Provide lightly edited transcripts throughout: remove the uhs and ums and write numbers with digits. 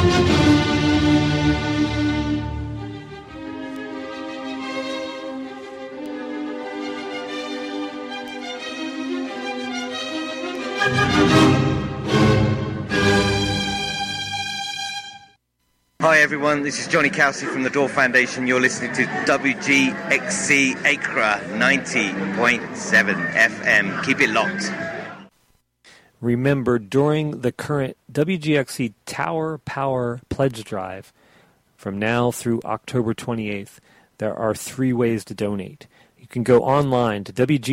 Hi everyone, this is Johnny Kelsey from the Door Foundation. You're listening to WGXC Acra 90.7 FM. Keep it locked. Remember, during the current WGXC Tower Power Pledge Drive, from now through October 28th, there are 3 ways to donate. You can go online to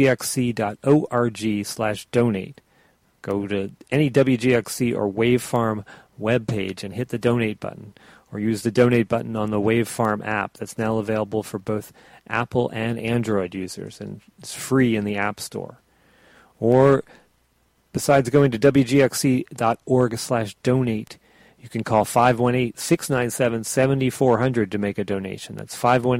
wgxc.org/donate. Go to any WGXC or Wave Farm webpage and hit the donate button, or use the donate button on the Wave Farm app that's now available for both Apple and Android users, and it's free in the App Store. Or, besides going to wgxc.org/donate, you can call 518-697-7400 to make a donation. That's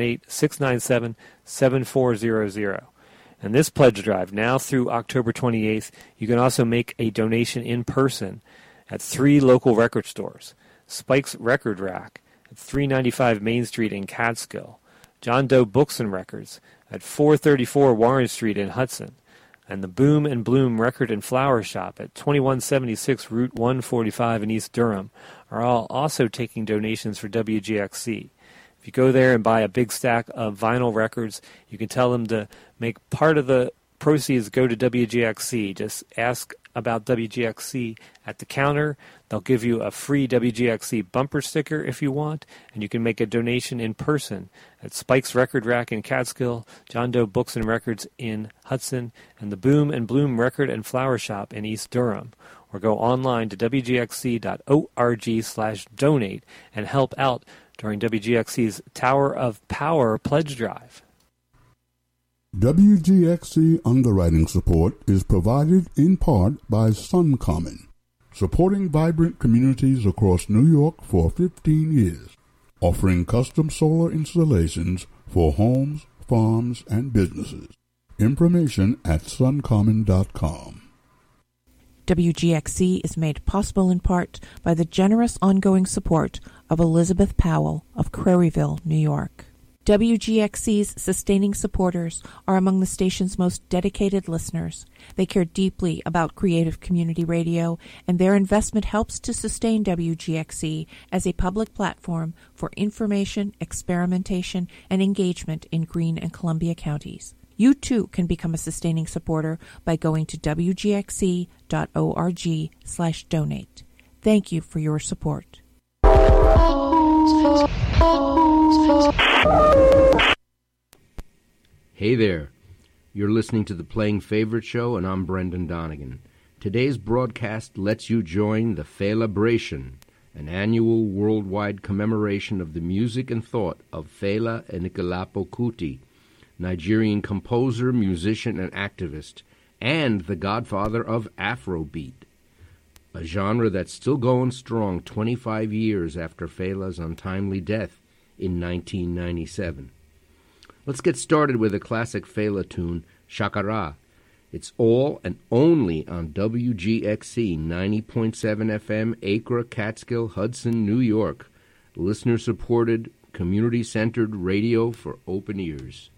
518-697-7400. And this pledge drive, now through October 28th, you can also make a donation in person at 3 local record stores: Spike's Record Rack at 395 Main Street in Catskill, John Doe Books and Records at 434 Warren Street in Hudson, and the Boom and Bloom Record and Flower Shop at 2176 Route 145 in East Durham are all also taking donations for WGXC. If you go there and buy a big stack of vinyl records, you can tell them to make part of the proceeds go to WGXC. Just ask about WGXC at the counter. They'll give you a free WGXC bumper sticker if you want, and you can make a donation in person at Spike's Record Rack in Catskill, John Doe Books and Records in Hudson, and the Boom and Bloom Record and Flower Shop in East Durham. Or go online to wgxc.org/donate and help out during WGXC's Tower of Power Pledge Drive. WGXC underwriting support is provided in part by SunCommon, supporting vibrant communities across New York for 15 years, offering custom solar installations for homes, farms, and businesses. Information at suncommon.com. WGXC is made possible in part by the generous ongoing support of Elizabeth Powell of Craryville, New York. WGXC's sustaining supporters are among the station's most dedicated listeners. They care deeply about creative community radio, and their investment helps to sustain WGXC as a public platform for information, experimentation, and engagement in Greene and Columbia counties. You too can become a sustaining supporter by going to wgxc.org/donate. Thank you for your support. Hey there. You're listening to the Playing Favorite Show, and I'm Brendan Donegan. Today's broadcast lets you join the Felabration, an annual worldwide commemoration of the music and thought of Fela Anikulapo Kuti, Nigerian composer, musician, and activist, and the godfather of Afrobeat, a genre that's still going strong 25 years after Fela's untimely death in 1997. Let's get started with a classic Fela tune, Shakara. It's all and only on WGXC 90.7 FM, Acre, Catskill, Hudson, New York. Listener-supported, community-centered radio for open ears.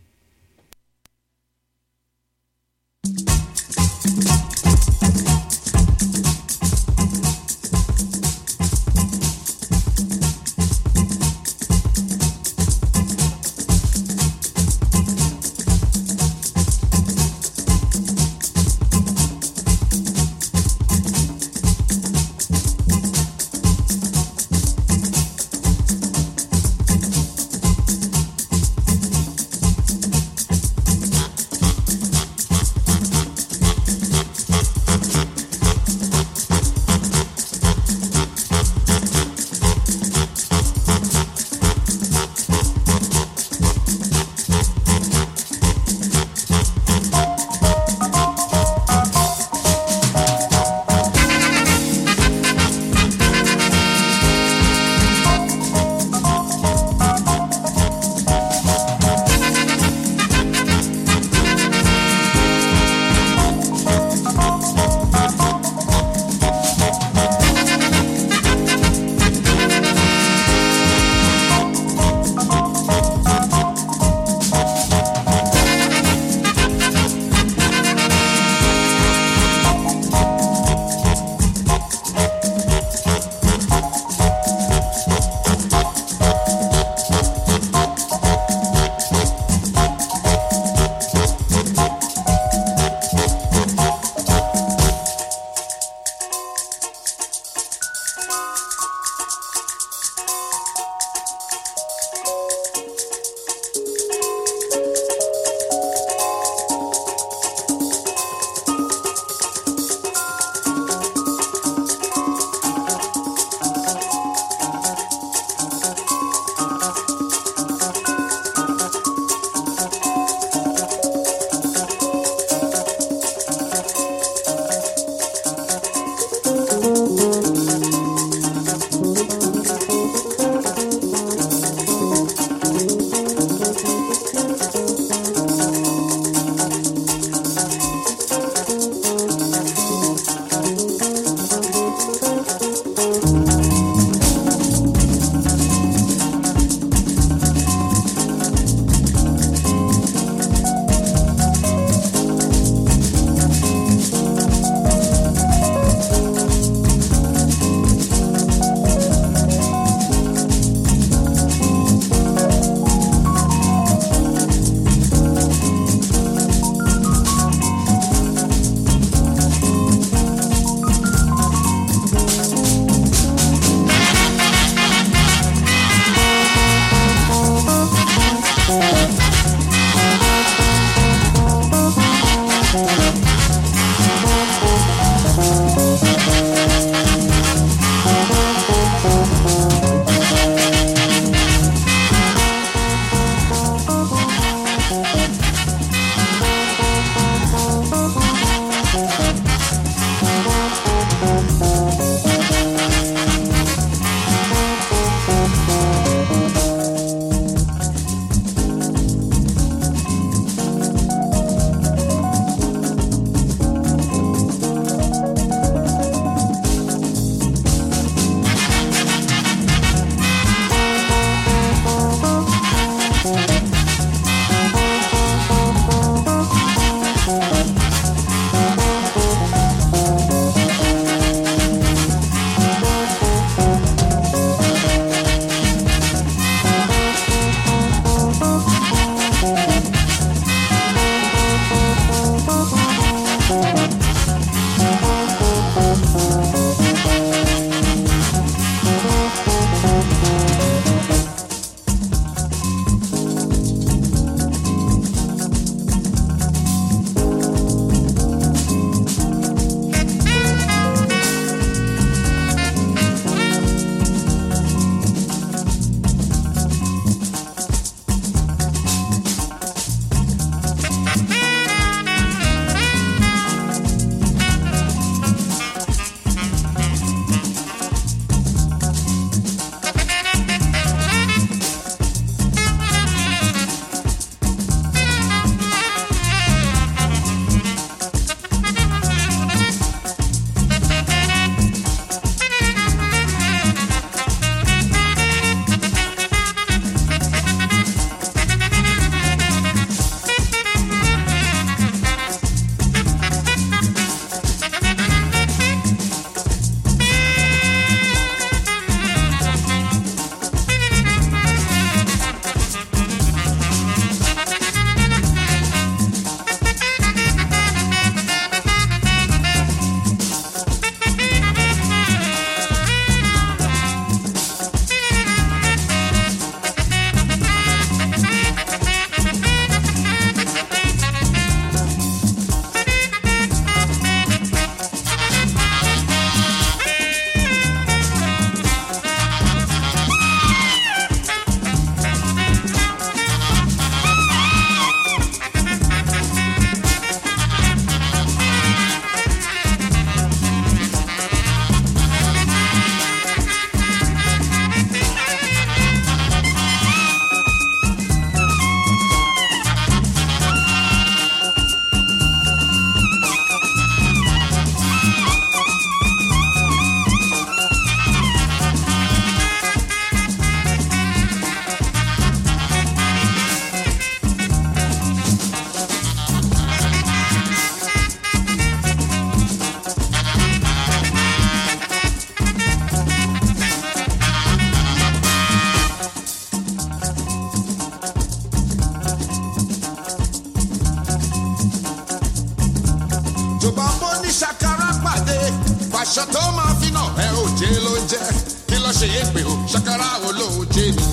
tó bá bó ní ṣàkàrà pàdé fàṣọ tó máa fi náà ẹ òjé ló ń jẹ kí ló ṣe yé pé o ṣàkàrà olóòjé ni.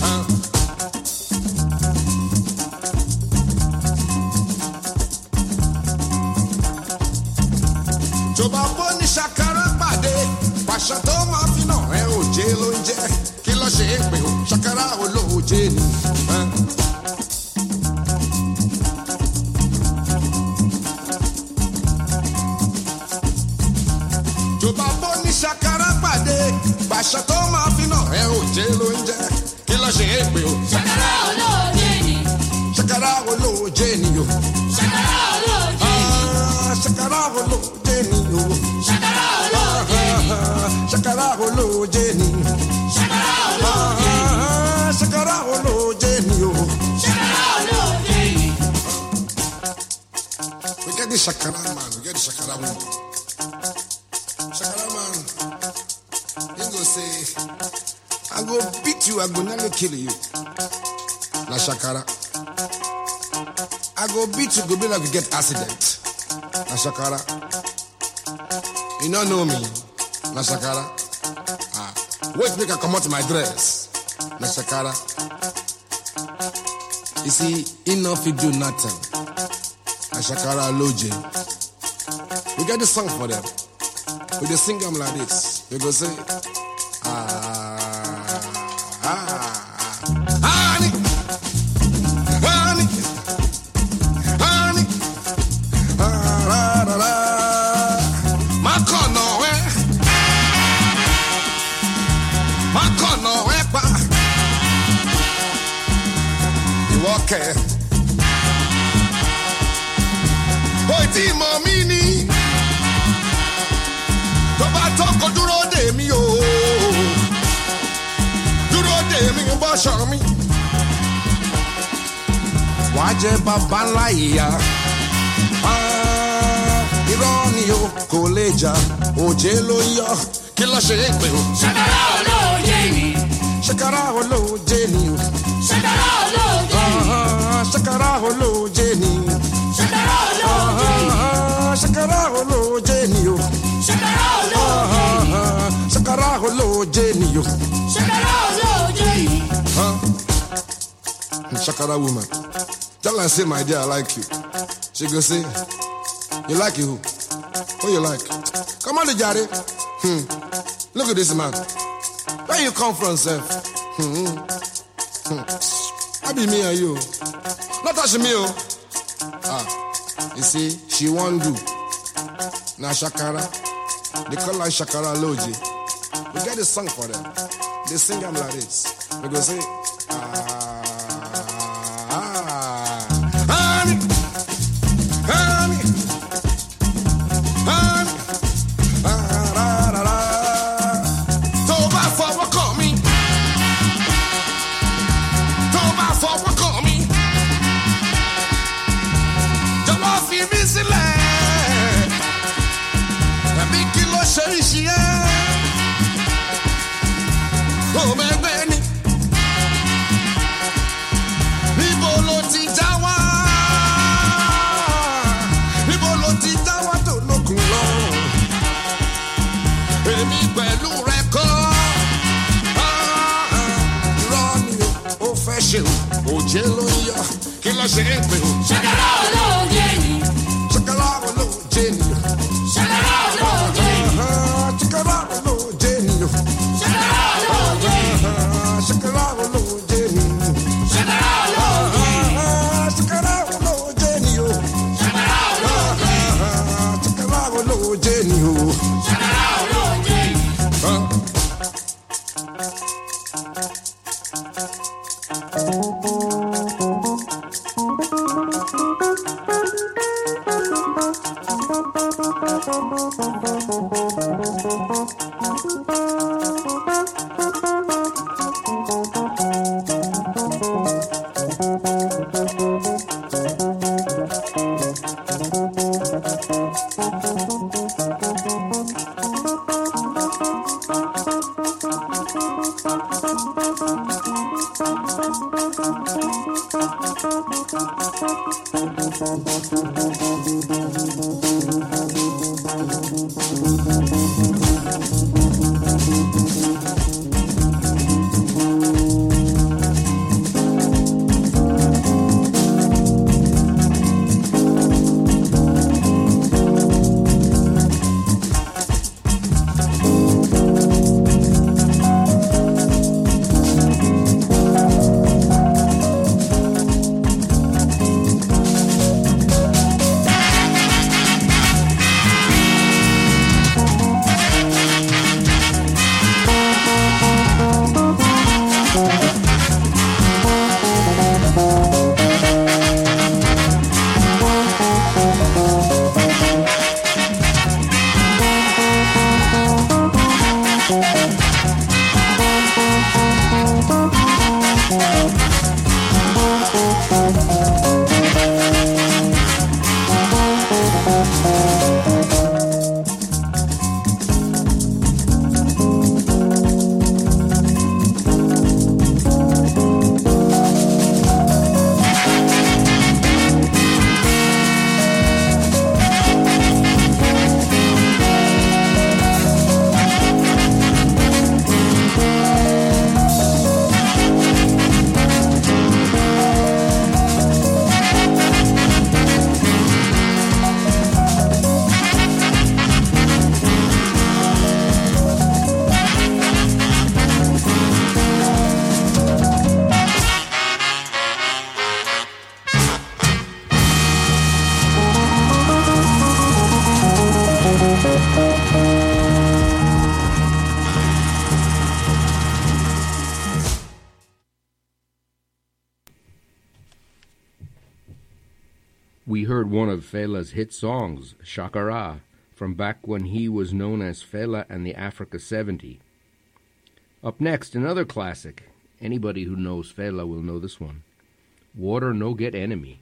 tó bá bó ní ṣàkàrà pàdé fàṣọ tó máa fi náà ẹ òjé ló ń jẹ kí ló ṣe yé pé o ṣàkàrà olóòjé ni. Ṣàkàrà pàdé bàṣà tó máa fi náà ẹ òjé ló ń jẹ kí ló ṣe é pé o. ṣàkàrà olóòjé ni. ṣàkàrà olóòjé ni o. ṣàkàrà olóòjé ni. ṣàkàrà olóòjé ni o. ṣàkàrà olóòjé ni. ṣàkàrà olóòjé ni. ṣàkàrà olóòjé ni. ṣàkàrà olóòjé ni o. ṣàkàrà olóòjé ni. We get the ṣàkàrà man, we get the ṣàkàrà woman. Shakara man, he go say, I go beat you, I go nearly kill you. Na Shakara. I go beat you, go be like you get accident. Na Shakara. You don't know me. Na Shakara. Wait, make I come out my dress. Na Shakara. You see, enough you do nothing. Na Shakara Loje. We get the song for them. We just sing them like this. We go say, honey, honey, honey, my corner, pa. You walk here. Boy, Timo Mini. Tó bá tọ́kọ dúró dè mí o, dúró dè mí bọ́ṣọ mi. Wàá jẹ́ bàbá ńlá ìyá, irọ́ ni o kò lè jà, òjé ló yọ, kí ló ṣe é pé o. ṣàkàrà olóòjé ni. ṣàkàrà olóòjé ni o. ṣàkàrà olóòjé ni. ṣàkàrà olóòjé ni. ṣàkàrà olóòjé ni. ṣàkàrà olóòjé ni o. ṣàkàrà olóòjé ni. ṣàkàrà olóòjé ni o. ṣàkàrà olóòjé ni. Shakara woman, tell her say my dear I like you. She go say, you like you who? Who you like? Come on, Jare. Look at this man. Where you come from, sir? I be me and you. Not touch me, oh. You see, she won't do. Now Shakara, they call her Shakara Loji. We get a song for them. They sing them like this. We go say, honey, honey, honey, tó bá fọwọ́ kàn mí, tó bá fọwọ́ kàn mí, jọ̀wọ́ fi mí sílẹ̀, tàbí kí ló ṣe é ṣe é, ó bẹ́ẹ̀ ni. Níbo ló ti já wá? Níbo ló ti já wá tó lókun lọ? Èmi pẹ̀lú rẹ̀ kọ́. Irọ́ ni ó fẹ́ ṣe o, òjé ló ń yọ, kí ló ṣe é pé o? ṣàkàrà olóòjé ni. Ṣàkàrà olóòjé ni o. ṣàkàrà olóòjé ni. Ṣàkàrà olóòjé ni o. ṣàkàrà olóòjé ni. Ṣàkàrà olóòjé ni. ṣàkàrà olóòjé ni. Ṣàkàrà olóòjé ni o. ṣàkàrà olóòjé ni. Ṣàkàrà olóòjé ni o. ṣàkàrà olóòjé ni. We heard one of Fela's hit songs, Shakara, from back when he was known as Fela and the Africa 70. Up next, another classic. Anybody who knows Fela will know this one. Water No Get Enemy.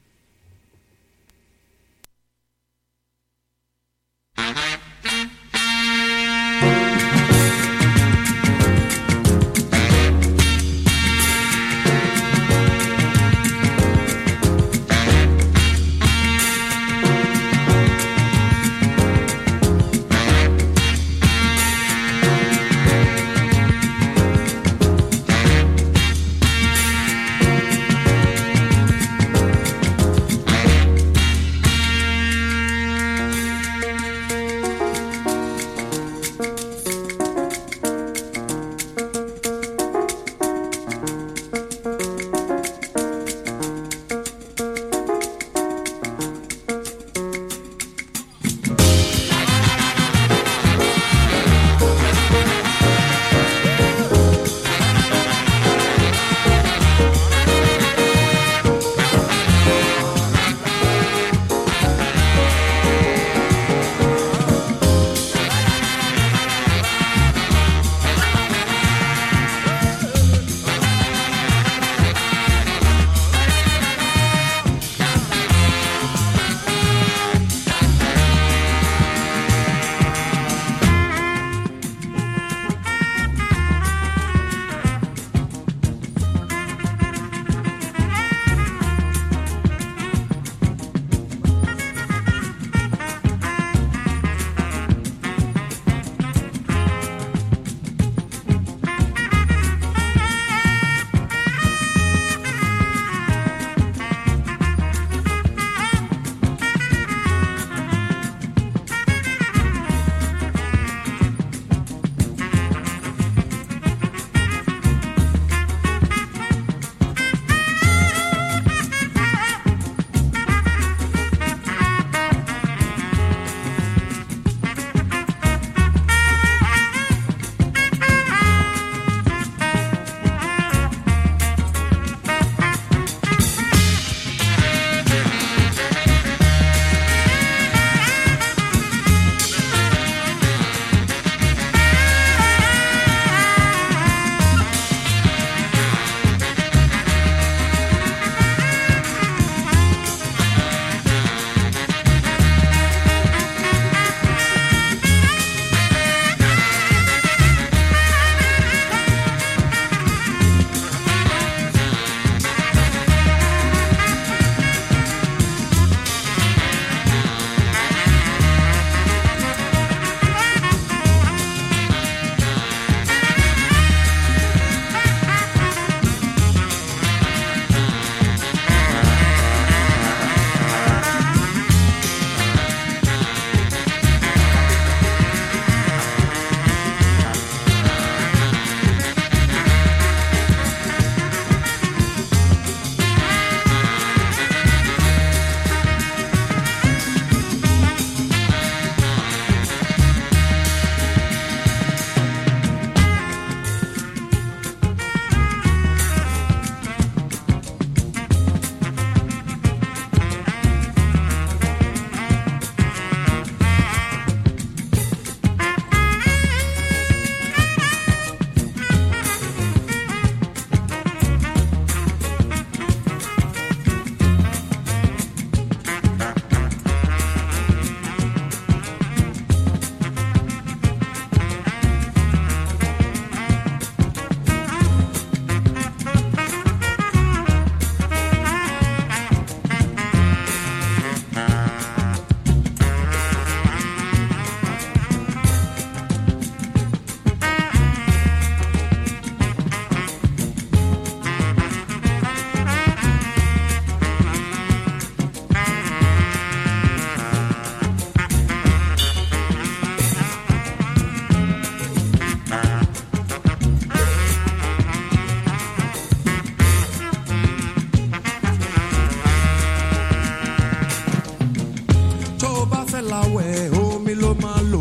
láwẹ̀ omi ló máa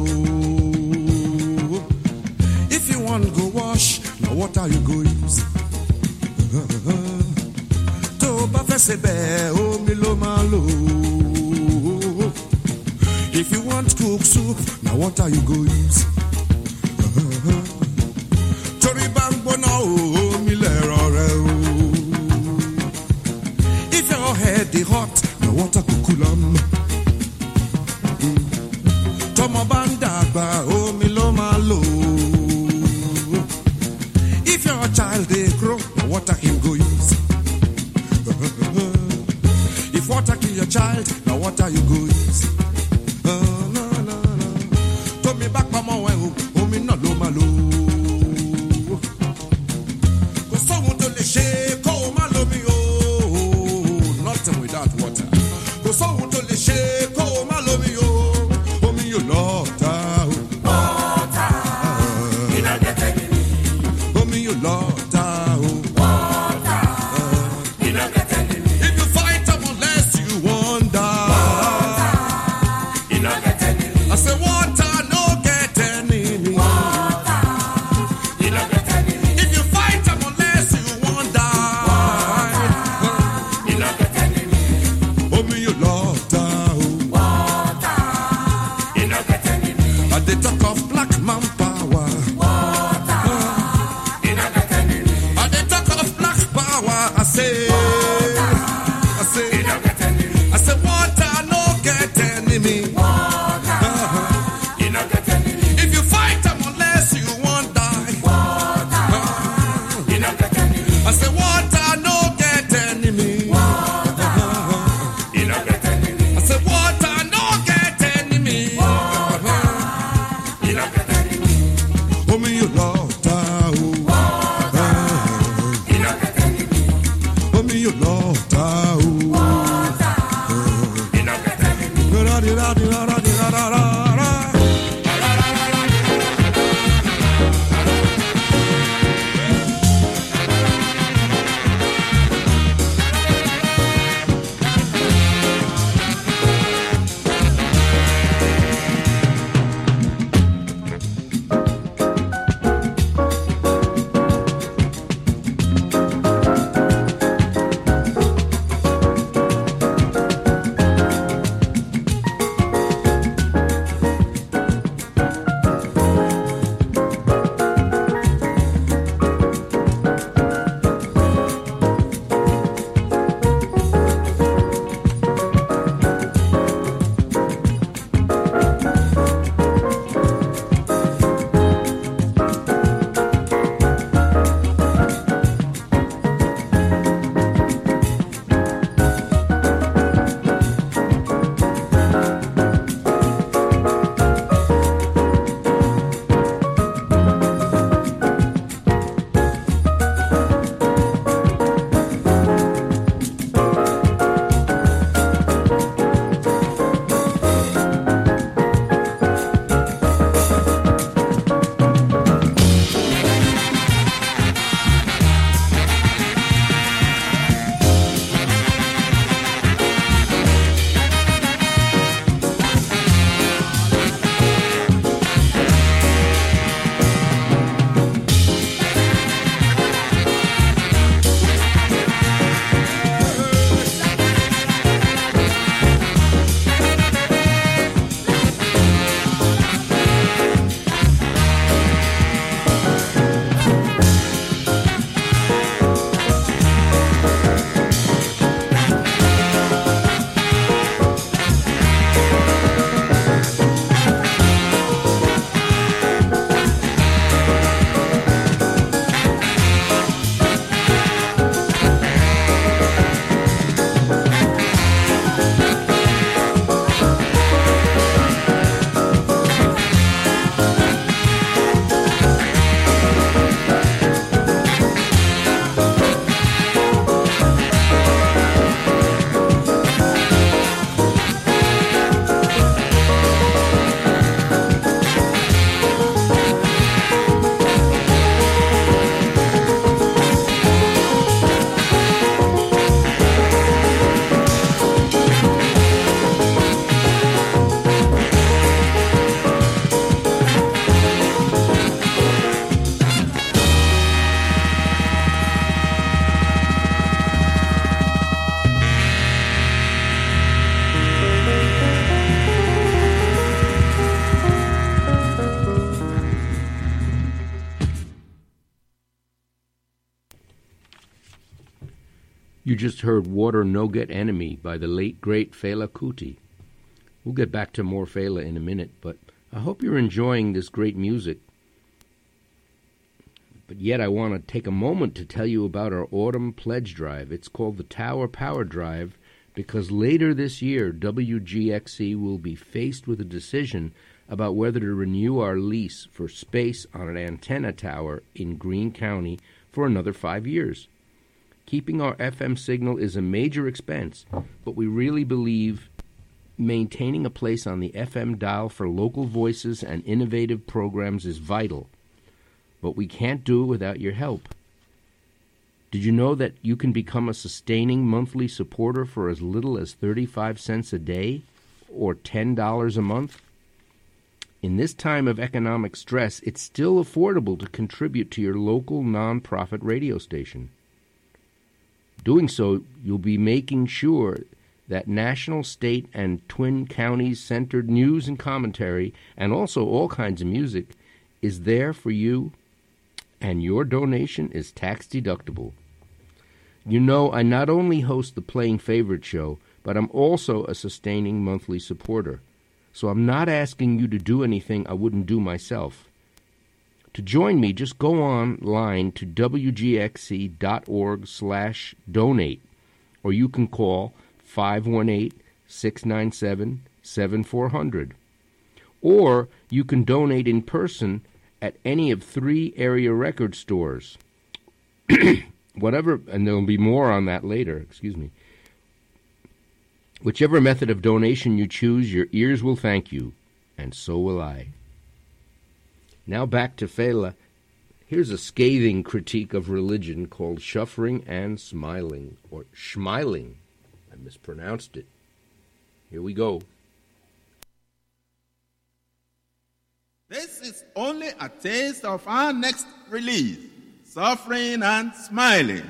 water you go use. Tó bá fẹ́ ṣe bẹ́ẹ̀ omi ló máa lò. If you want cook soup, na water you go use. Torí bá ń gbóná omi lẹ̀rọ rẹ o. If your head dey hot, na water go cool am. Tọ́mọ bá ń dàgbà omi ló máa lò. If your child dey grow, na water him go use. If water kill your child, na water you go use. Tómi bá pamọ́ ẹ̀ o, omi náà ló máa lò. Kò sóhun tó lè ṣe kó o má lómi o. Nothing without water. Kò sóhun tó lè ṣe kó o má lómi o. Omi yóò lọ́ọ̀ta o. Water, iná gẹ́gẹ́ ni. Omi yóò lọ́ọ̀ta o. Water, iná gẹ́gẹ́ ni. If you fight them unless you wonder. Iná gẹ́gẹ́ ni. I say water no get enemy. Water, iná gẹ́gẹ́ ni. If you fight them unless you wonder. Iná gẹ́gẹ́ ni. Omi yóò lọ́ọ̀ta o. Water, iná gẹ́gẹ́ ni. I dey talk of black man power. Water, iná gẹ́gẹ́ ni. I dey talk of black power. I say Iná gẹ́gẹ́ ni. water no get enemy. Iná gẹ́gẹ́ ni. If you fight them unless you won't die. Iná gẹ́gẹ́ ni. I say water no get enemy. Iná gẹ́gẹ́ ni. I say water no get enemy. Iná gẹ́gẹ́ ni. You just heard Water No Get Enemy by the late, great Fela Kuti. We'll get back to more Fela in a minute, but I hope you're enjoying this great music. But yet I want to take a moment to tell you about our autumn pledge drive. It's called the Tower Power Drive because later this year, WGXC will be faced with a decision about whether to renew our lease for space on an antenna tower in Greene County for another 5 years. Keeping our FM signal is a major expense, but we really believe maintaining a place on the FM dial for local voices and innovative programs is vital. But we can't do it without your help. Did you know that you can become a sustaining monthly supporter for as little as 35 cents a day or $10 a month? In this time of economic stress, it's still affordable to contribute to your local nonprofit radio station. Doing so, you'll be making sure that national, state, and Twin Counties-centered news and commentary, and also all kinds of music, is there for you, and your donation is tax-deductible. You know, I not only host the Playing Favorite show, but I'm also a sustaining monthly supporter. So I'm not asking you to do anything I wouldn't do myself. To join me, just go online to wgxc.org/donate, or you can call 518-697-7400. Or you can donate in person at any of 3 area record stores. Whatever, and there'll be more on that later, Whichever method of donation you choose, your ears will thank you, and so will I. Now back to Fela. Here's a scathing critique of religion called Shuffering and Smiling, or Schmiling. I mispronounced it. Here we go. This is only a taste of our next release, Suffering and Smiling.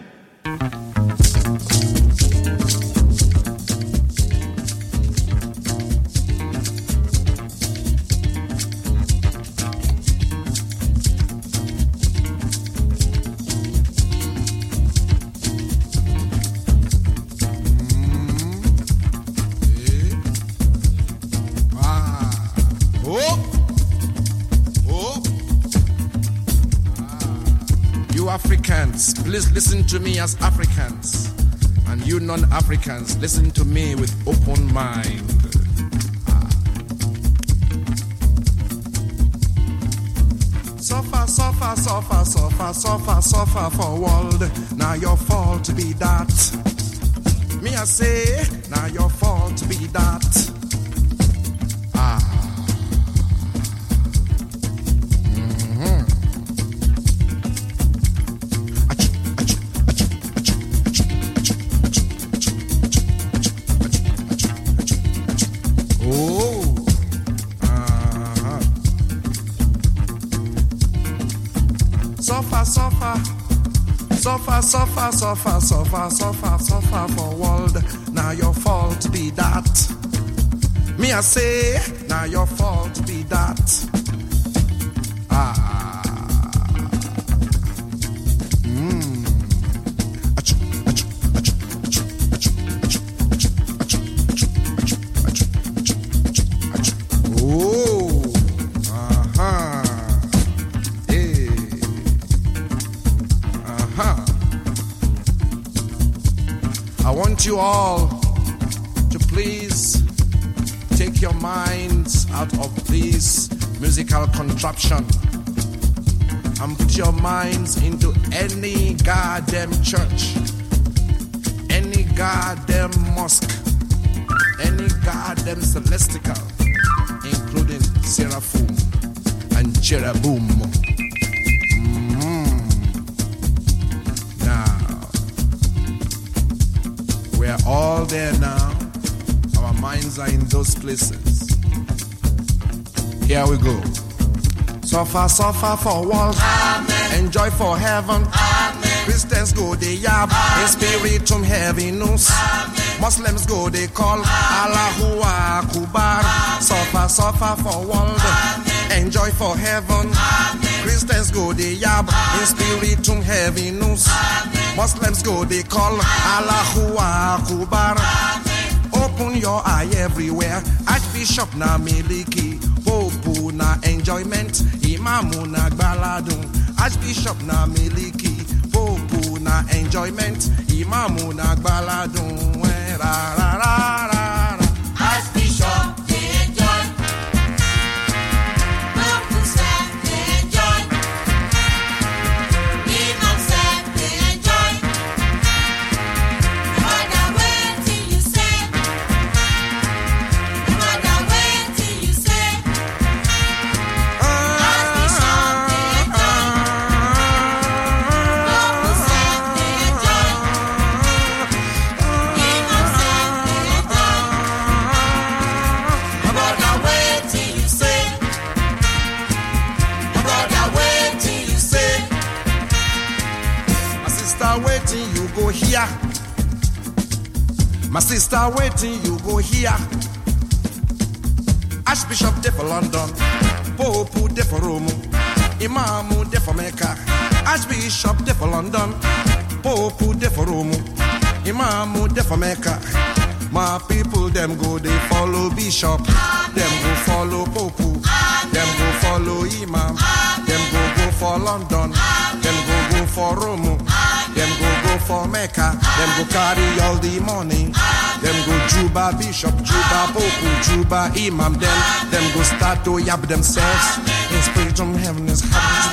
Africans, please listen to me as Africans, and you non-Africans, listen to me with open mind. Suffer, suffer, suffer, suffer, suffer, suffer for world. Now your fault to be that. Me I say, now your fault to be that. Suffer, suffer, suffer, suffer, suffer, suffer for world. Now your fault be that. Me I say, now your fault be that. You all to please take your minds out of this musical contraption and put your minds into any goddamn church, any goddamn mosque, any goddamn celestial, including seraphim and cherubim. We're all there now. Our minds are in those places. Here we go. Suffer, suffer for world. Amen. Enjoy for heaven. Amen. Christians go they yab. In spiritum heaviness. Muslims go they call. Allahu Akbar. Suffer, suffer for world. Amen. Enjoy for heaven. Amen. Christians go they yab. In spiritum heaviness. Muslims go, they call Allahu Akbar. Open your eye everywhere. Archbishop na miliki, Pope na enjoyment, Imamu na gbaladun. Archbishop na miliki, Pope na enjoyment, Imamu na gbaladun. Ra ra ra ra. Archbishop, they enjoy. Pope said they enjoy. Imam said they enjoy. No matter where till you say. No matter where till you say. Archbishop, they enjoy. Pope said they enjoy. Imam said they enjoy. No matter where till you say. No matter where till you say. My sister waiting, you go here. My sister waiting, you go here. Archbishop de for London, Pope de for Rome, Imam de for Mecca. Archbishop de for London, Pope de for Rome, Imam de for Mecca. My people them go, they follow Bishop, them go follow Pope, them go follow Imam, them go for London, them go for Rome, them go for Mecca, them go carry all the money, them go Juba Bishop, Juba Pope, Juba Imam, them go start to yab themselves in spirit from heaven is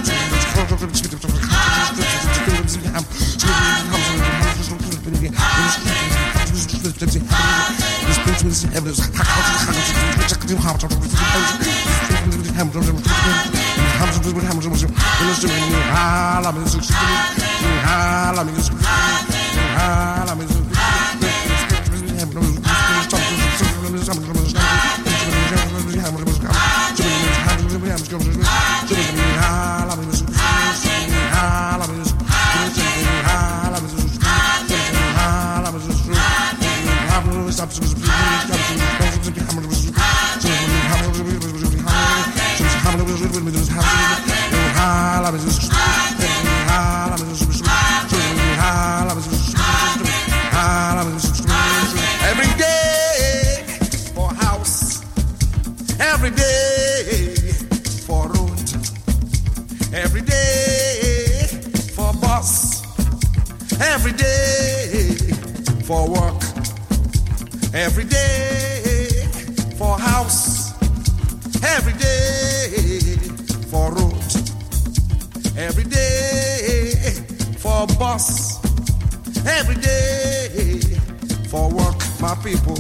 every day for house, every day for road, every day for bus, every day for work, every day for house, every day for road, every day for bus, every day for work. My people,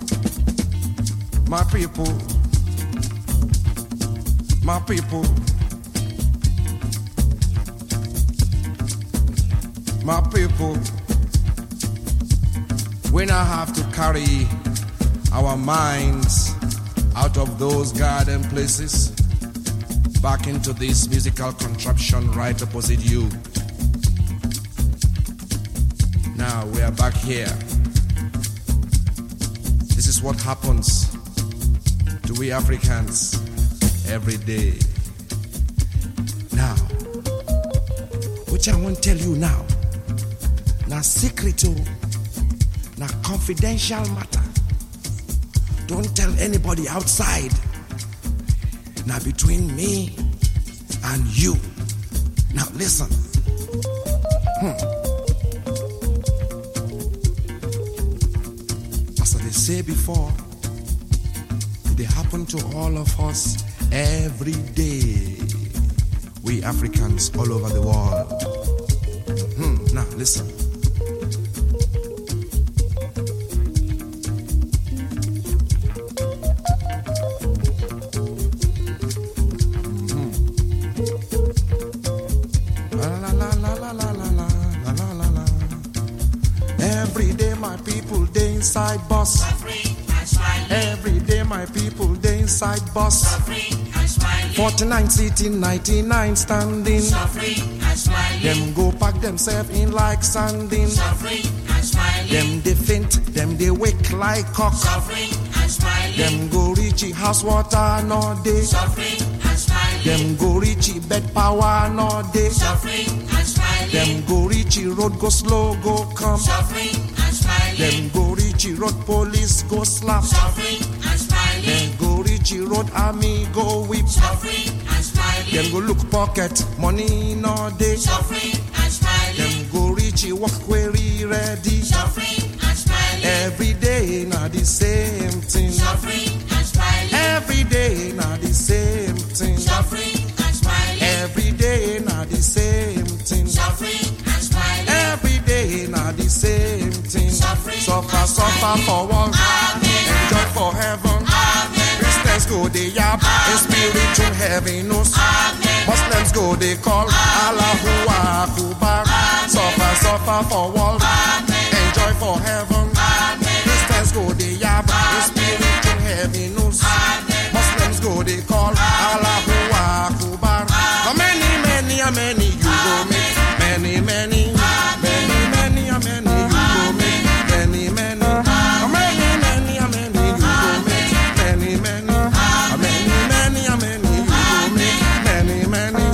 my people, my people, my people. We now have to carry our minds out of those garden places back into this musical contraption right opposite you. Now we are back here. This is what happens to we Africans every day. Now, what I want to tell you now, na secret, na confidential matter. Don't tell anybody outside. Now between me and you. Now listen. As I say before, it happen to all of us every day. We Africans all over the world. Now listen. Every day my people they inside bus. Every day my people they inside bus. 49 sitting, 99 standing. Them go pack themselves in like sanding. Them they faint, them they wake like cock. Them go reach house water no day. Them go reach bed power no day. Them go Richie Road, go slow, go come. Suffering and smiling. Them go Richie Road, police go slap. Suffering and smiling. Them go Richie Road, army go whip. Suffering and smiling. Them go look pocket, money no day. Suffering and smiling. Them go Richie walk query ready. Suffering and smiling. Every day na the same thing. Suffering and smiling. Every day na the same thing. Suffering and smiling. Every day na the same thing. Suffering and smiling. Every day na the same thing. Suffering Suffer, and suffer smiling. for one. Amen. Enjoy for heaven. Amen. Christians go they yap. In spiritual heaviness. Amen. Muslims go they call. Allahu Akbar. Suffer, suffer for one. Enjoy for heaven. Christians go they yap. In spiritual heaviness. Muslims go they call. Allahu Akbar. How many you go make? Many, many, many, many, how many you go make? Many, many, how many you go make? Many, many, how many you go make? Many, many.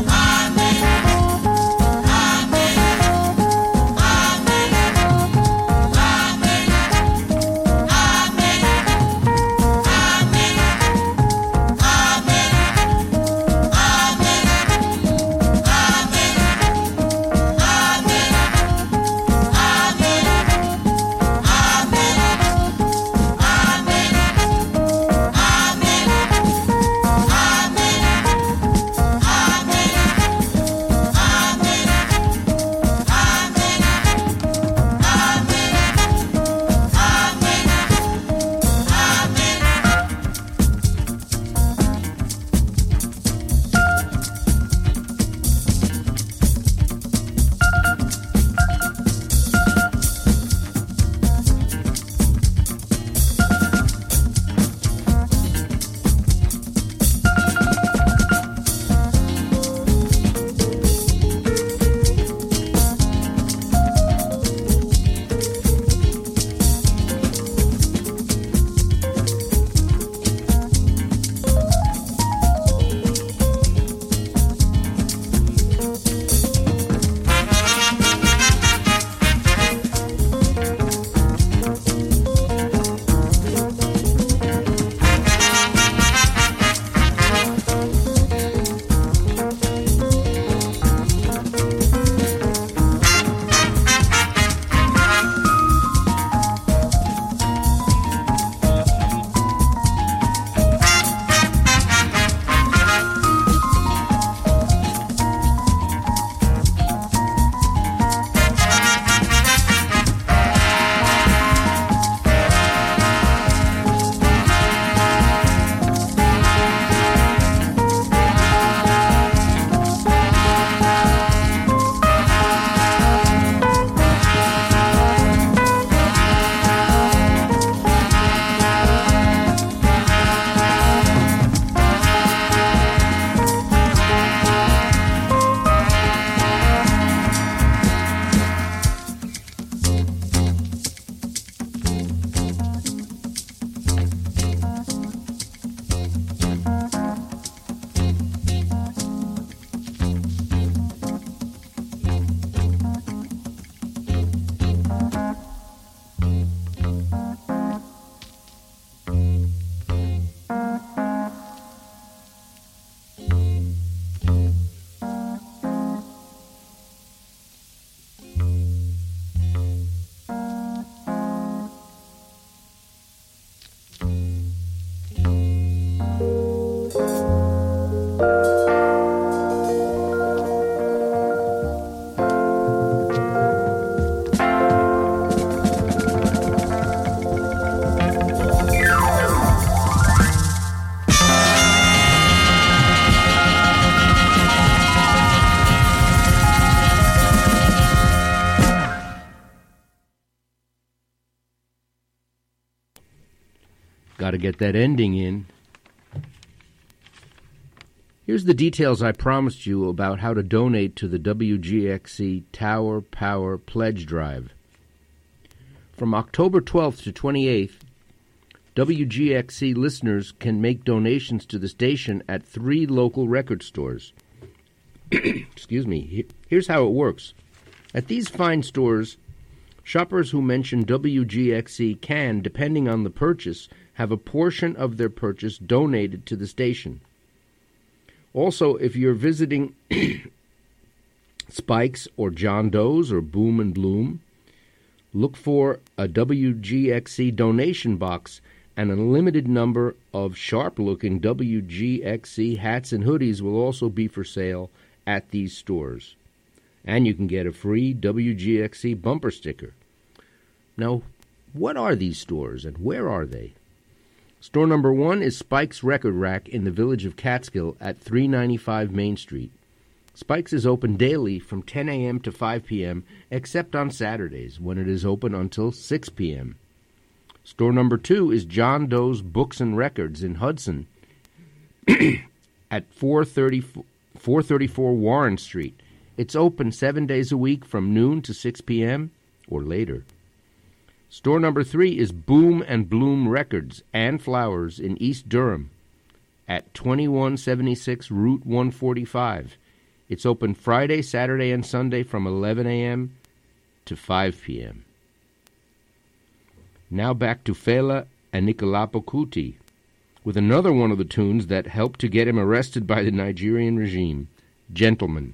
Got to get that ending in. Here's the details I promised you about how to donate to the WGXC Tower Power Pledge Drive. From October 12th to 28th, WGXC listeners can make donations to the station at 3 local record stores. Excuse me. Here's how it works. At these fine stores, shoppers who mention WGXC can, depending on the purchase, have a portion of their purchase donated to the station. Also, if you're visiting Spike's or John Doe's or Boom and Bloom, look for a WGXC donation box, and a limited number of sharp-looking WGXC hats and hoodies will also be for sale at these stores. And you can get a free WGXC bumper sticker. Now, what are these stores and where are they? Store number 1 is Spike's Record Rack in the village of Catskill at 395 Main Street. Spike's is open daily from 10 a.m. to 5 p.m., except on Saturdays, when it is open until 6 p.m. Store number 2 is John Doe's Books and Records in Hudson at 434 Warren Street. It's open 7 days a week from noon to 6 p.m. or later. Store number 3 is Boom and Bloom Records and Flowers in East Durham at 2176 Route 145. It's open Friday, Saturday, and Sunday from 11 a.m. to 5 p.m. Now back to Fela and Nicolapo Kuti with another one of the tunes that helped to get him arrested by the Nigerian regime, Gentleman.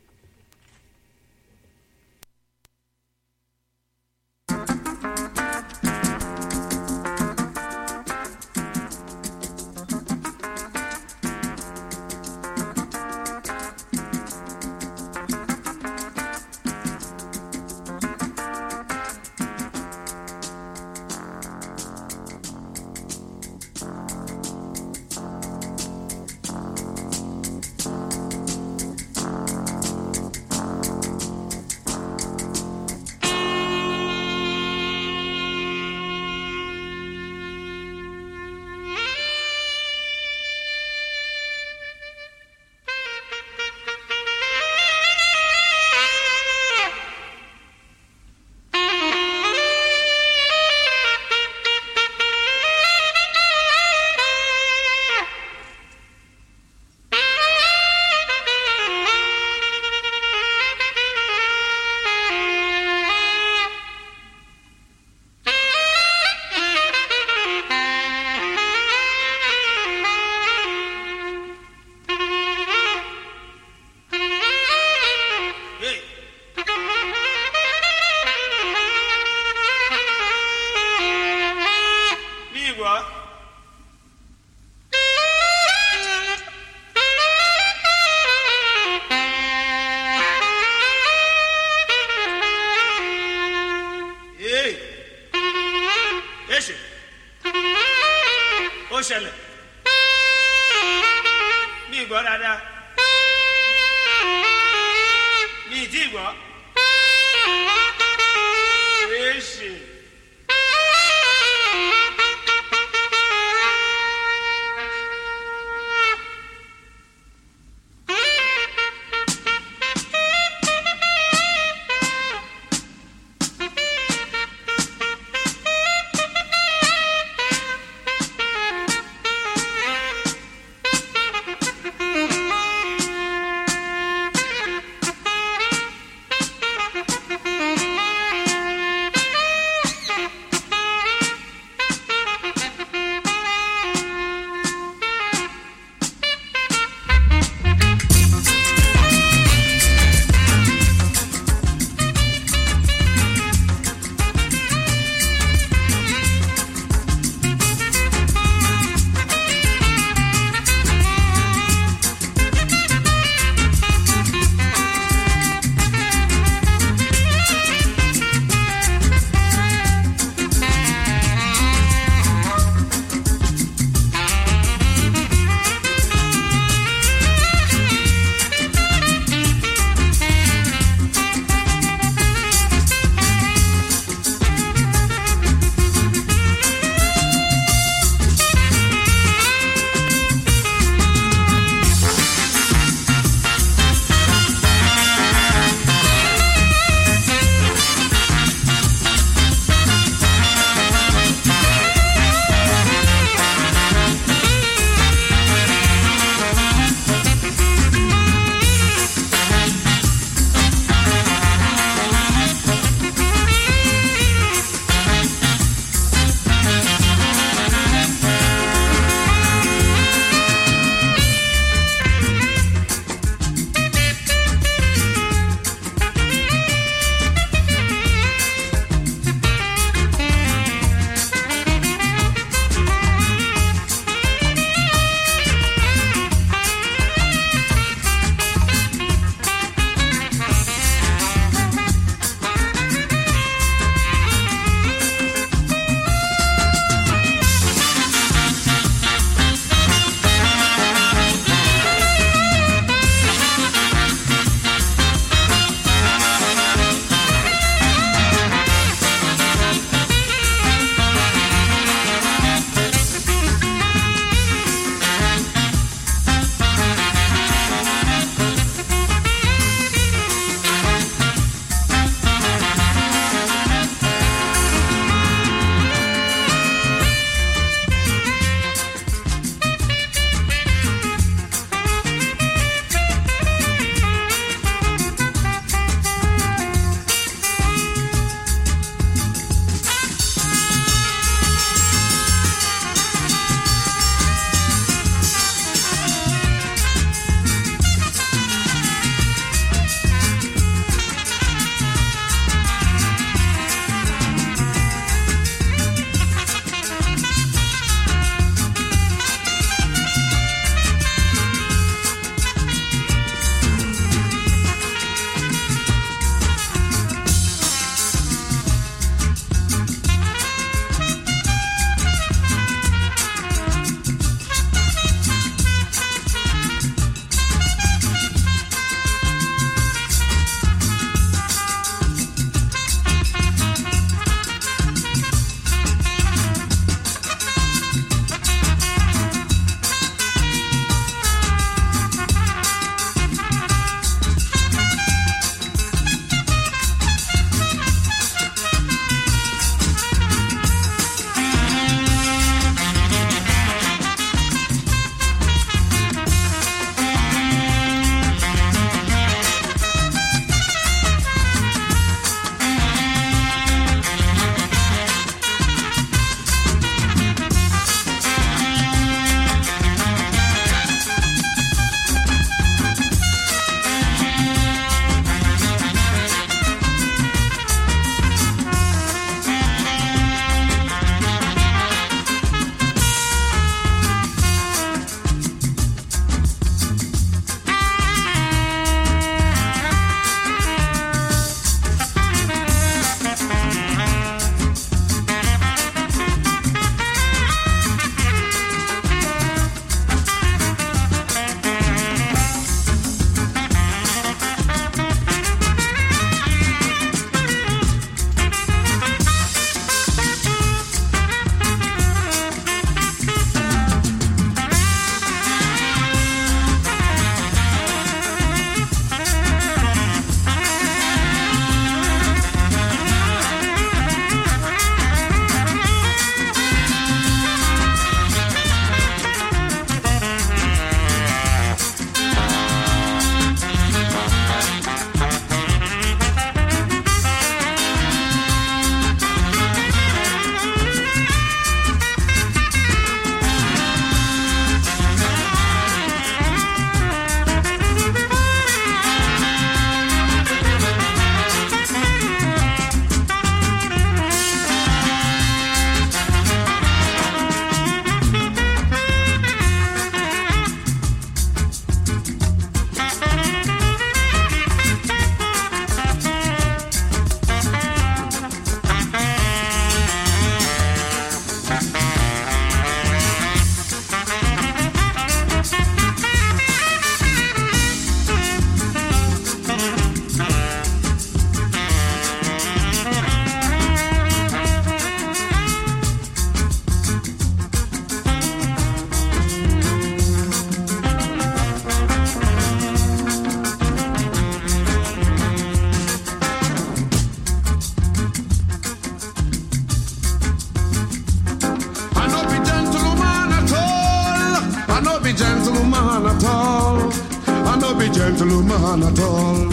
ṣẹlẹ̀ ní ìgbọ́ dáadáa ní ìdí ìgbọ́ èsì. be gentleman at all.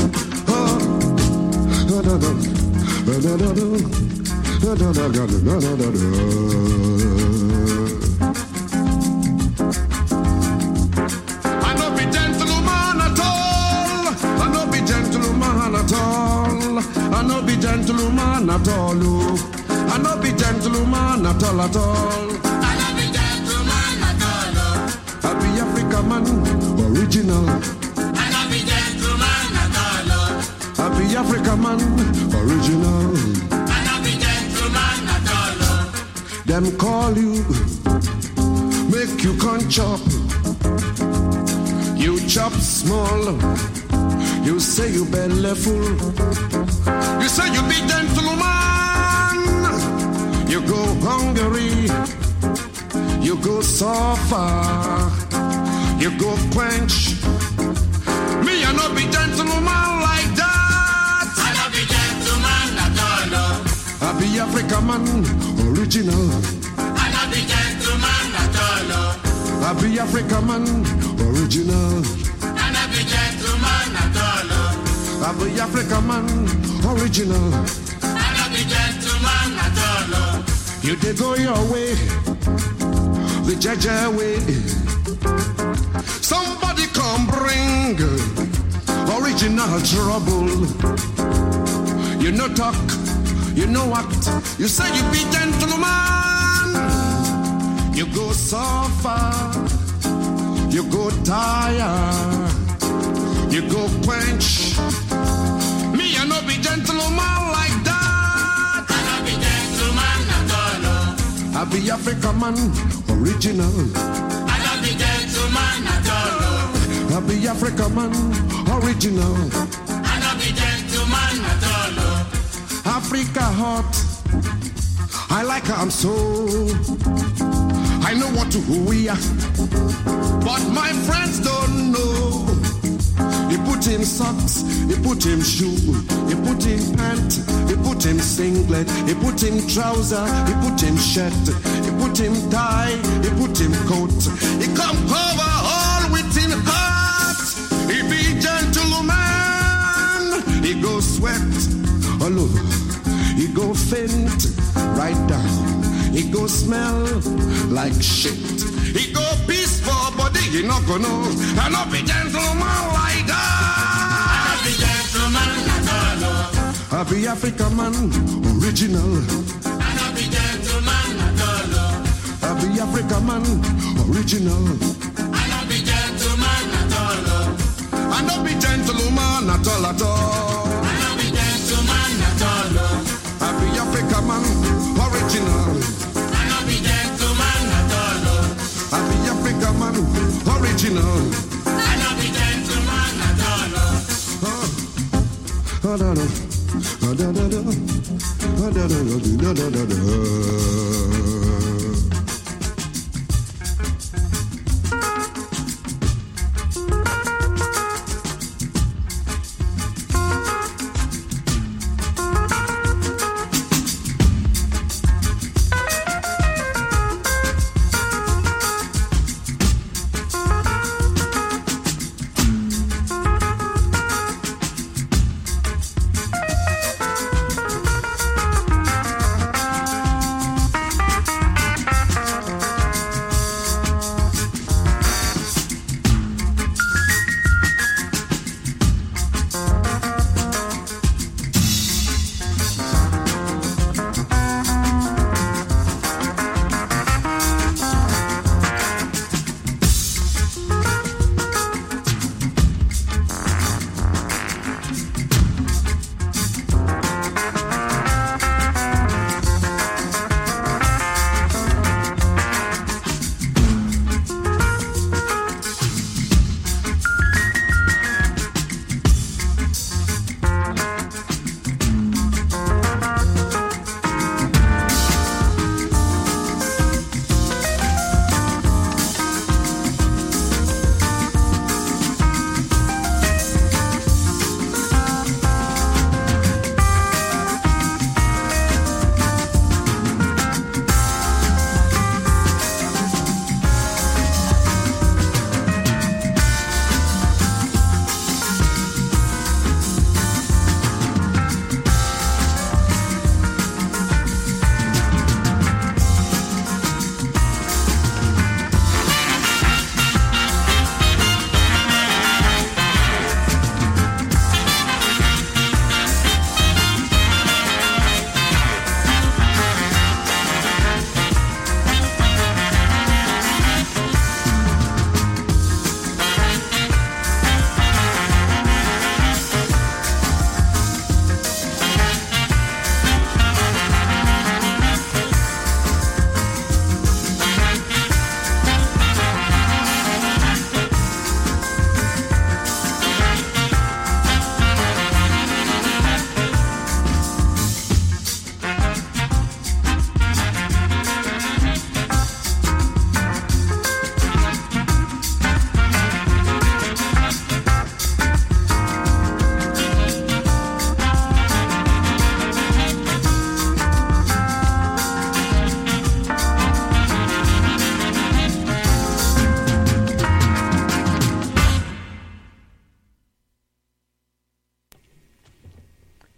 I no be gentleman at all. I no be gentleman at all. I no be gentleman at all. I no be gentleman at all at all. I no be gentleman at all. I be African man, original. I no be gentleman at all. I be African man, original. I no be gentleman at all. Them call you, make you can chop. You chop small. You say you belly full. You say you be gentleman. You go hungry. You go suffer. You go quench. Me, I no be gentleman like that. I no be gentleman at all. I be African man, original. I no be gentleman at all. I be African man, original. I no be gentleman at all. I be African man, original. I no be gentleman at all. You did go your way, the Jaja way. Somebody come bring original trouble. You no talk, you no act. You say you be gentleman. You go suffer, you go tire, you go quench. Me, I no be gentleman like that. I no be gentleman at all. I be African man, original. I no be gentleman at all. I be African man, original. I no be gentleman at all. Africa hot, I like her, I'm so. I know what to we are, but my friends don't know. He put him socks, he put him shoe, he put him pant, he put him singlet, he put him trouser, he put him shirt, he put him tie, he put him coat. He come cover all with him heart. He be gentleman, he go sweat all over, he go faint right down, he go smell like shit. He go peaceful, but he not gonna know. I not be gentleman like that. I no be gentleman at all. I be African man, original. I no be gentleman at all. I be African man, original. I no be gentleman at all. I not be gentleman at all at all. I no be gentleman at all. I be African man, original. I no be gentleman at all. I be African man, original. I no be gentleman at all. Oh, da, da. Oh, da, da, da. Oh, da, da, da, da, da, da, da.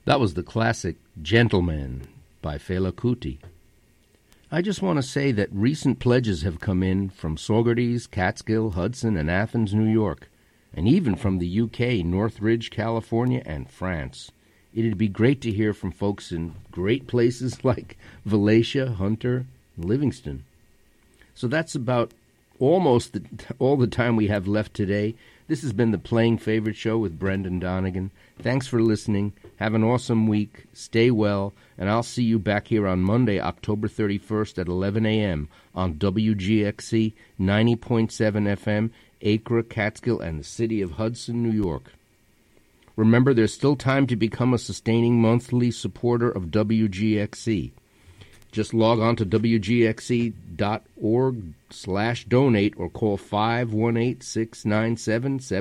That was the classic Gentleman by Fela Kuti. I just want to say that recent pledges have come in from Saugerties, Catskill, Hudson, and Athens, New York, and even from the UK, Northridge, California, and France. It'd be great to hear from folks in great places like Valatia, Hunter, and Livingston. So that's about almost all the time we have left today. This has been the Playing Favorite Show with Brendan Donegan. Thanks for listening. Have an awesome week. Stay well. And I'll see you back here on Monday, October 31st at 11 a.m. on WGXC 90.7 FM, Acre, Catskill, and the city of Hudson, New York. Remember, there's still time to become a sustaining monthly supporter of WGXC. Just log on to WGXC.org/donate or call 518-697-7